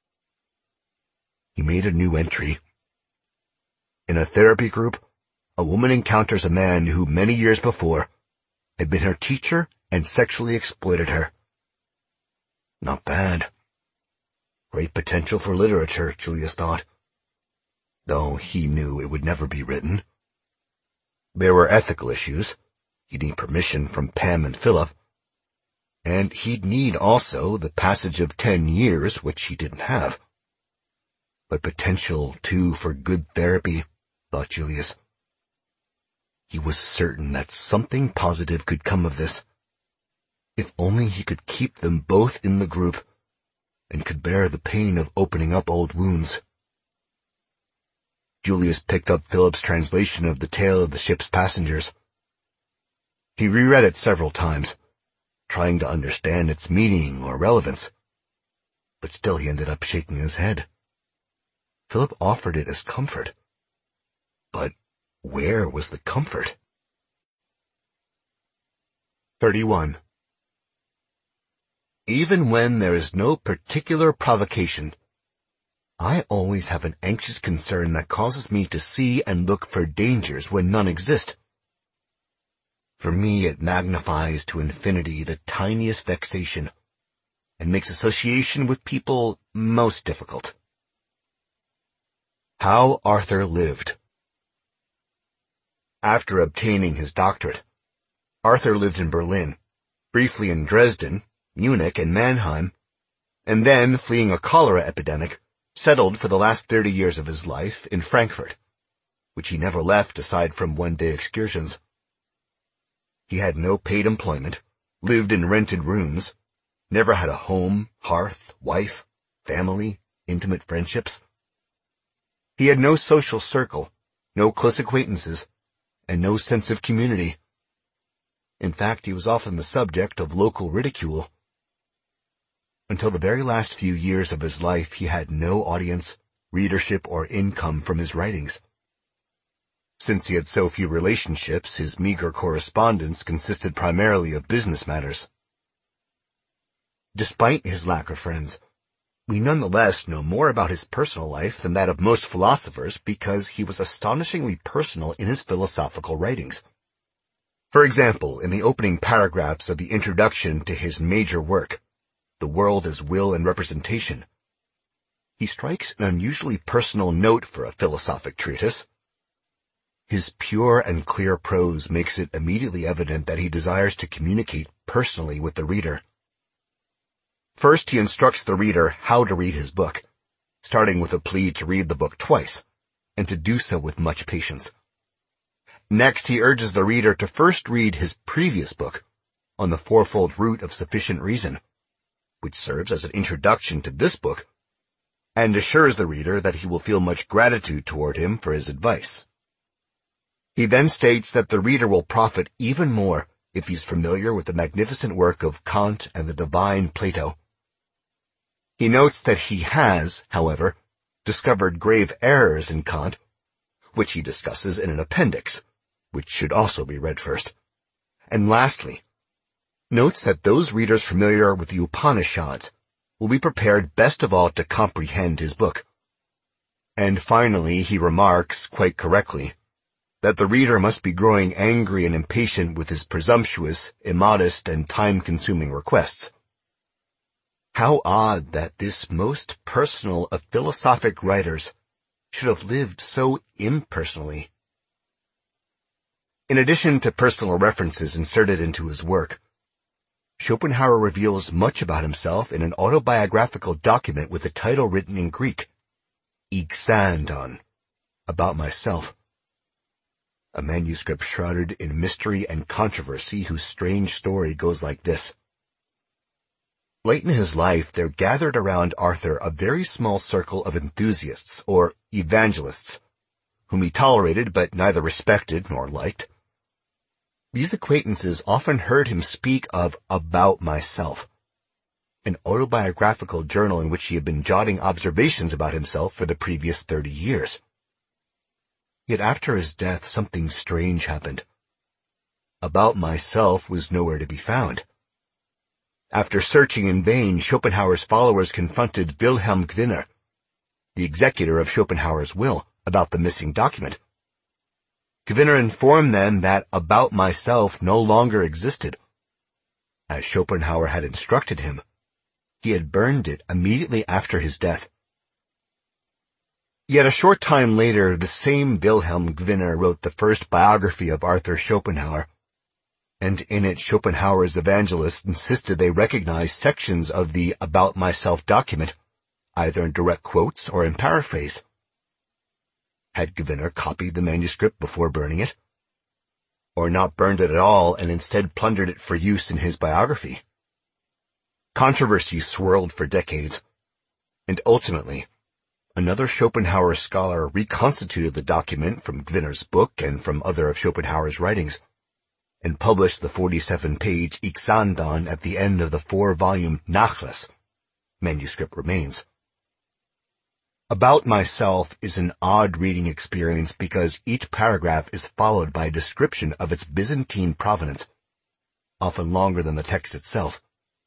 He made a new entry. In a therapy group, a woman encounters a man who many years before had been her teacher and sexually exploited her. Not bad. Great potential for literature, Julius thought, though he knew it would never be written. There were ethical issues. He'd need permission from Pam and Philip, and he'd need also the passage of 10 years, which he didn't have. But potential, too, for good therapy, thought Julius. He was certain that something positive could come of this, if only he could keep them both in the group, and could bear the pain of opening up old wounds. Julius picked up Philip's translation of The Tale of the Ship's Passengers. He reread it several times, trying to understand its meaning or relevance, but still he ended up shaking his head. Philip offered it as comfort, but where was the comfort? 31. Even when there is no particular provocation, I always have an anxious concern that causes me to see and look for dangers when none exist. For me, it magnifies to infinity the tiniest vexation, and makes association with people most difficult. How Arthur lived. After obtaining his doctorate, Arthur lived in Berlin, briefly in Dresden, Munich, and Mannheim, and then, fleeing a cholera epidemic, settled for the last 30 years of his life in Frankfurt, which he never left aside from one-day excursions. He had no paid employment, lived in rented rooms, never had a home, hearth, wife, family, intimate friendships. He had no social circle, no close acquaintances, and no sense of community. In fact, he was often the subject of local ridicule. Until the very last few years of his life, he had no audience, readership, or income from his writings. Since he had so few relationships, his meager correspondence consisted primarily of business matters. Despite his lack of friends, we nonetheless know more about his personal life than that of most philosophers because he was astonishingly personal in his philosophical writings. For example, in the opening paragraphs of the introduction to his major work, The World as Will and Representation, he strikes an unusually personal note for a philosophic treatise. His pure and clear prose makes it immediately evident that he desires to communicate personally with the reader. First, he instructs the reader how to read his book, starting with a plea to read the book twice, and to do so with much patience. Next, he urges the reader to first read his previous book, On the Fourfold Root of Sufficient Reason, which serves as an introduction to this book, and assures the reader that he will feel much gratitude toward him for his advice. He then states that the reader will profit even more if he's familiar with the magnificent work of Kant and the divine Plato. He notes that he has, however, discovered grave errors in Kant, which he discusses in an appendix, which should also be read first. And lastly, notes that those readers familiar with the Upanishads will be prepared best of all to comprehend his book. And finally, he remarks, quite correctly, that the reader must be growing angry and impatient with his presumptuous, immodest, and time-consuming requests. How odd that this most personal of philosophic writers should have lived so impersonally. In addition to personal references inserted into his work, Schopenhauer reveals much about himself in an autobiographical document with a title written in Greek, Ixandon, About Myself. A manuscript shrouded in mystery and controversy whose strange story goes like this. Late in his life, there gathered around Arthur a very small circle of enthusiasts, or evangelists, whom he tolerated but neither respected nor liked. These acquaintances often heard him speak of About Myself, an autobiographical journal in which he had been jotting observations about himself for the previous 30 years. Yet after his death, something strange happened. About Myself was nowhere to be found. After searching in vain, Schopenhauer's followers confronted Wilhelm Gwinner, the executor of Schopenhauer's will, about the missing document. Gwinner informed them that About Myself no longer existed. As Schopenhauer had instructed him, he had burned it immediately after his death. Yet a short time later, the same Wilhelm Gwinner wrote the first biography of Arthur Schopenhauer, and in it Schopenhauer's evangelists insisted they recognize sections of the About Myself document, either in direct quotes or in paraphrase. Had Gwinner copied the manuscript before burning it? Or not burned it at all and instead plundered it for use in his biography? Controversy swirled for decades, and ultimately, another Schopenhauer scholar reconstituted the document from Gwinner's book and from other of Schopenhauer's writings, and published the 47-page Ixandon at the end of the 4-volume Nachlass, Manuscript Remains. About Myself is an odd reading experience because each paragraph is followed by a description of its Byzantine provenance, often longer than the text itself.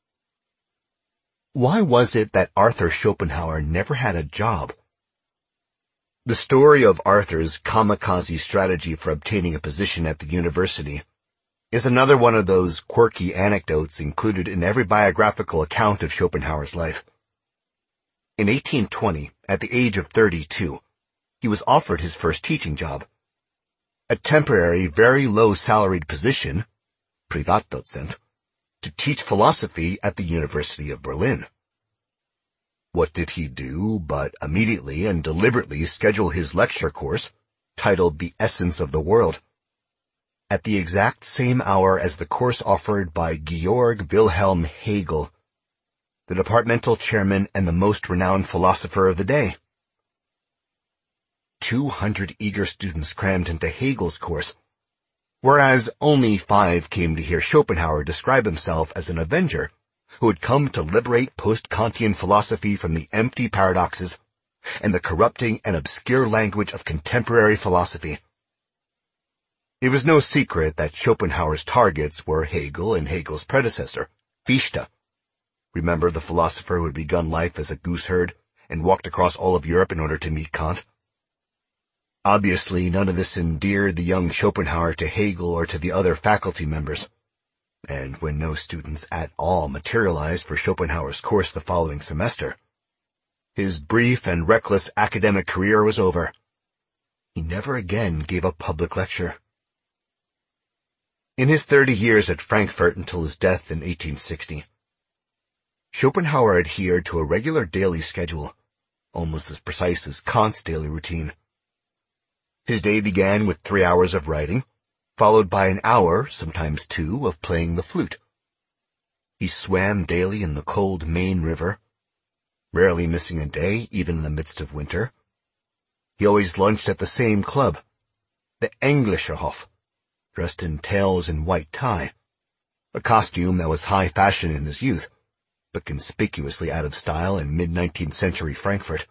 Why was it that Arthur Schopenhauer never had a job? The story of Arthur's kamikaze strategy for obtaining a position at the university is another one of those quirky anecdotes included in every biographical account of Schopenhauer's life. In 1820, at the age of 32, he was offered his first teaching job. A temporary, very low-salaried position, Privatdozent, to teach philosophy at the University of Berlin. What did he do but immediately and deliberately schedule his lecture course, titled The Essence of the World, at the exact same hour as the course offered by Georg Wilhelm Hegel, the departmental chairman and the most renowned philosopher of the day. 200 eager students crammed into Hegel's course, whereas only 5 came to hear Schopenhauer describe himself as an avenger who had come to liberate post-Kantian philosophy from the empty paradoxes and the corrupting and obscure language of contemporary philosophy. It was no secret that Schopenhauer's targets were Hegel and Hegel's predecessor, Fichte. Remember the philosopher who had begun life as a gooseherd and walked across all of Europe in order to meet Kant? Obviously, none of this endeared the young Schopenhauer to Hegel or to the other faculty members, and when no students at all materialized for Schopenhauer's course the following semester, his brief and reckless academic career was over. He never again gave a public lecture. In his 30 years at Frankfurt until his death in 1860, Schopenhauer adhered to a regular daily schedule, almost as precise as Kant's daily routine. His day began with 3 hours of writing, followed by an hour, sometimes 2, of playing the flute. He swam daily in the cold Main River, rarely missing a day, even in the midst of winter. He always lunched at the same club, the Englischer Hof, dressed in tails and white tie, a costume that was high fashion in his youth, but conspicuously out of style in mid-19th century Frankfurt.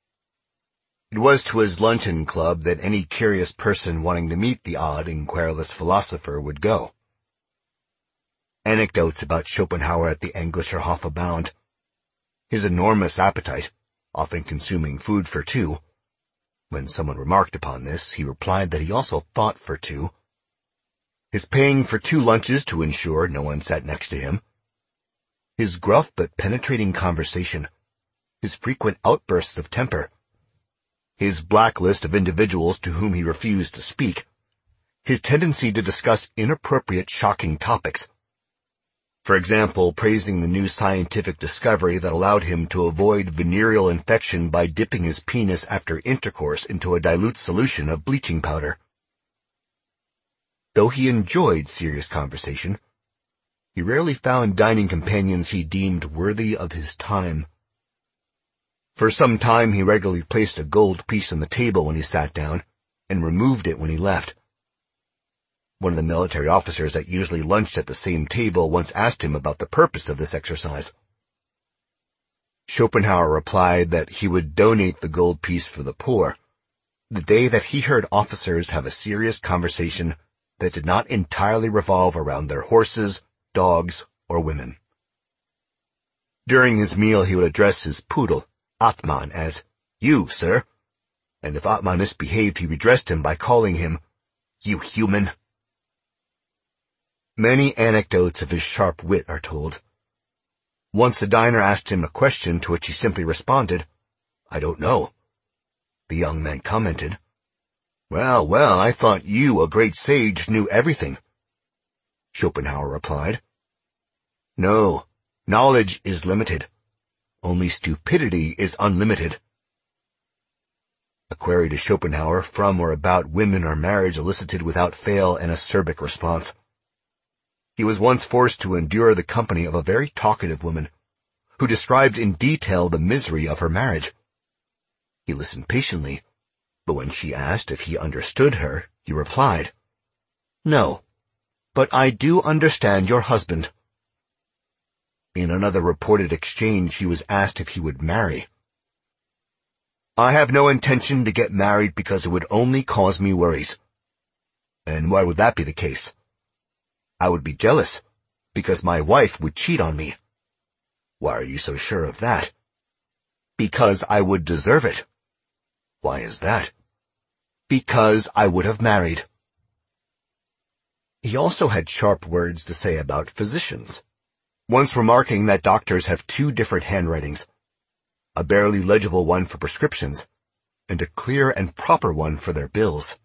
It was to his luncheon club that any curious person wanting to meet the odd and querulous philosopher would go. Anecdotes about Schopenhauer at the Englischer Hof abound. His enormous appetite, often consuming food for 2. When someone remarked upon this, he replied that he also thought for 2. His paying for 2 lunches to ensure no one sat next to him. His gruff but penetrating conversation. His frequent outbursts of temper. His blacklist of individuals to whom he refused to speak. His tendency to discuss inappropriate, shocking topics. For example, praising the new scientific discovery that allowed him to avoid venereal infection by dipping his penis after intercourse into a dilute solution of bleaching powder. Though he enjoyed serious conversation, he rarely found dining companions he deemed worthy of his time. For some time he regularly placed a gold piece on the table when he sat down, and removed it when he left. One of the military officers that usually lunched at the same table once asked him about the purpose of this exercise. Schopenhauer replied that he would donate the gold piece for the poor, the day that he heard officers have a serious conversation that did not entirely revolve around their horses, dogs, or women. During his meal he would address his poodle, Atman, as, "You, sir," and if Atman misbehaved he redressed him by calling him, "You human." Many anecdotes of his sharp wit are told. Once a diner asked him a question to which he simply responded, "I don't know." The young man commented, Well, I thought you, a great sage, knew everything." Schopenhauer replied, "No, knowledge is limited. Only stupidity is unlimited." A query to Schopenhauer from or about women or marriage elicited without fail an acerbic response. He was once forced to endure the company of a very talkative woman, who described in detail the misery of her marriage. He listened patiently, but when she asked if he understood her, he replied, "No, but I do understand your husband." In another reported exchange, he was asked if he would marry. "I have no intention to get married because it would only cause me worries." "And why would that be the case?" "I would be jealous, because my wife would cheat on me." "Why are you so sure of that?" "Because I would deserve it." "Why is that?" "Because I would have married." He also had sharp words to say about physicians, once remarking that doctors have 2 different handwritings, a barely legible one for prescriptions, and a clear and proper one for their bills.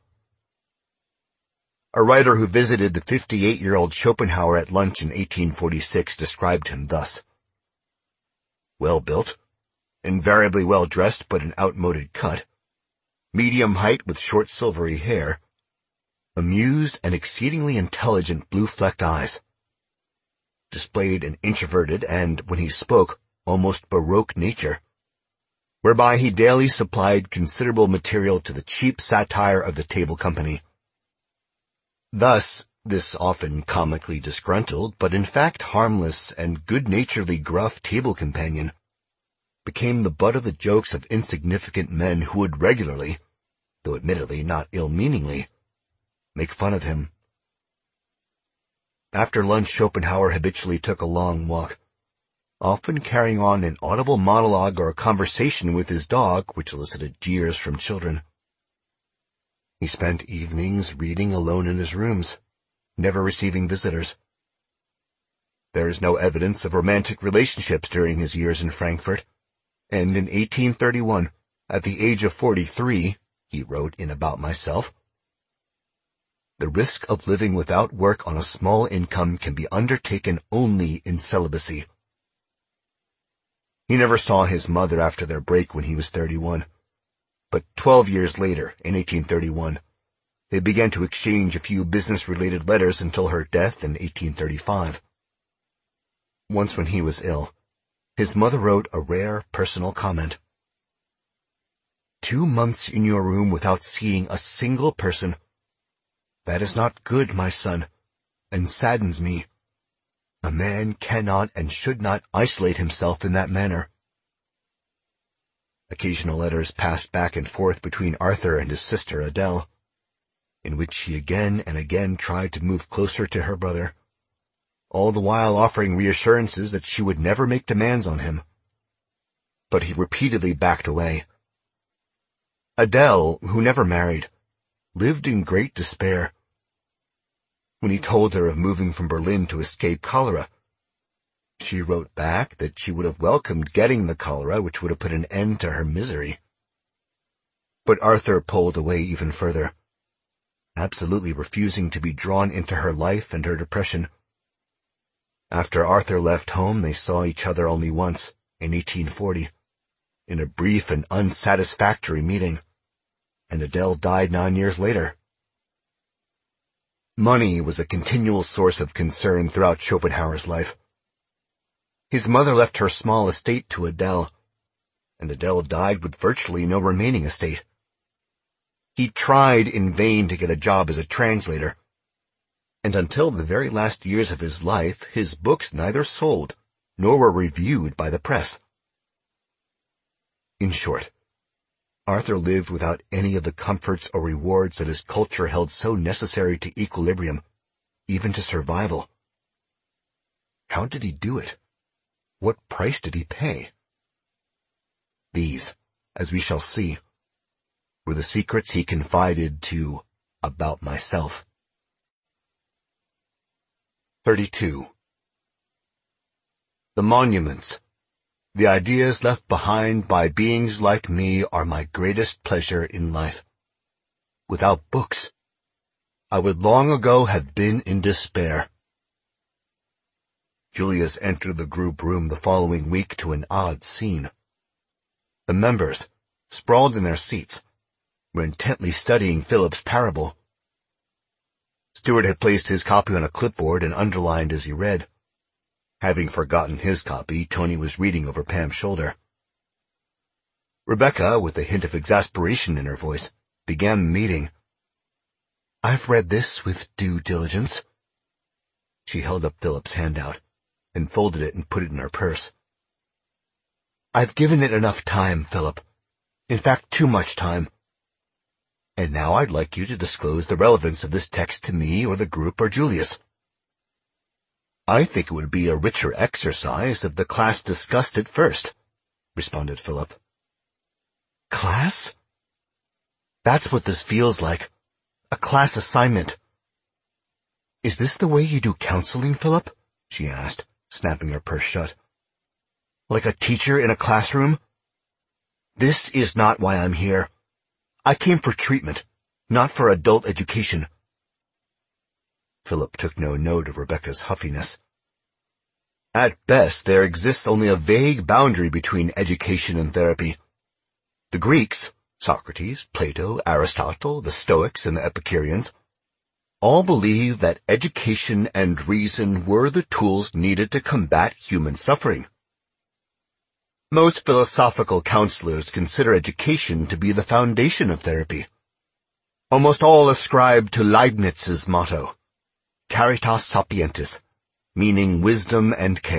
A writer who visited the 58-year-old Schopenhauer at lunch in 1846 described him thus: "Well-built, invariably well-dressed but an outmoded cut, medium height with short silvery hair, amused and exceedingly intelligent blue-flecked eyes. Displayed an introverted and, when he spoke, almost baroque nature, whereby he daily supplied considerable material to the cheap satire of the table company. Thus, this often comically disgruntled, but in fact harmless and good-naturedly gruff table companion became the butt of the jokes of insignificant men who would regularly, though admittedly not ill-meaningly, make fun of him. After lunch, Schopenhauer habitually took a long walk, often carrying on an audible monologue or a conversation with his dog which elicited jeers from children. He spent evenings reading alone in his rooms, never receiving visitors. There is no evidence of romantic relationships during his years in Frankfurt, and in 1831, at the age of 43, he wrote in About Myself, "The risk of living without work on a small income can be undertaken only in celibacy." He never saw his mother after their break when he was 31, but 12 years later, in 1831, they began to exchange a few business-related letters until her death in 1835. Once when he was ill, his mother wrote a rare personal comment. "2 months in your room without seeing a single person. That is not good, my son, and saddens me. A man cannot and should not isolate himself in that manner." Occasional letters passed back and forth between Arthur and his sister Adele, in which she again and again tried to move closer to her brother, all the while offering reassurances that she would never make demands on him. But he repeatedly backed away. Adele, who never married, lived in great despair. When he told her of moving from Berlin to escape cholera, she wrote back that she would have welcomed getting the cholera, which would have put an end to her misery. But Arthur pulled away even further, absolutely refusing to be drawn into her life and her depression. After Arthur left home, they saw each other only once, in 1840, in a brief and unsatisfactory meeting, and Adele died 9 years later. Money was a continual source of concern throughout Schopenhauer's life. His mother left her small estate to Adele, and Adele died with virtually no remaining estate. He tried in vain to get a job as a translator, and until the very last years of his life, his books neither sold nor were reviewed by the press. In short, Arthur lived without any of the comforts or rewards that his culture held so necessary to equilibrium, even to survival. How did he do it? What price did he pay? These, as we shall see, were the secrets he confided to About Myself. 32. The monuments, the ideas left behind by beings like me are my greatest pleasure in life. Without books, I would long ago have been in despair. Julius entered the group room the following week to an odd scene. The members, sprawled in their seats, were intently studying Philip's parable. Stuart had placed his copy on a clipboard and underlined as he read. Having forgotten his copy, Tony was reading over Pam's shoulder. Rebecca, with a hint of exasperation in her voice, began the meeting. "I've read this with due diligence." She held up Philip's handout, and folded it and put it in her purse. "I've given it enough time, Philip. In fact, too much time. And now I'd like you to disclose the relevance of this text to me or the group or Julius." "I think it would be a richer exercise if the class discussed it first," responded Philip. "Class? That's what this feels like. A class assignment." "Is this the way you do counseling, Philip?" she asked, snapping her purse shut. "Like a teacher in a classroom? This is not why I'm here. I came for treatment, not for adult education." Philip took no note of Rebecca's huffiness. At best, there exists only a vague boundary between education and therapy. The Greeks, Socrates, Plato, Aristotle, the Stoics, and the Epicureans, all believed that education and reason were the tools needed to combat human suffering. Most philosophical counselors consider education to be the foundation of therapy. Almost all ascribe to Leibniz's motto, Caritas Sapientis, meaning wisdom and care.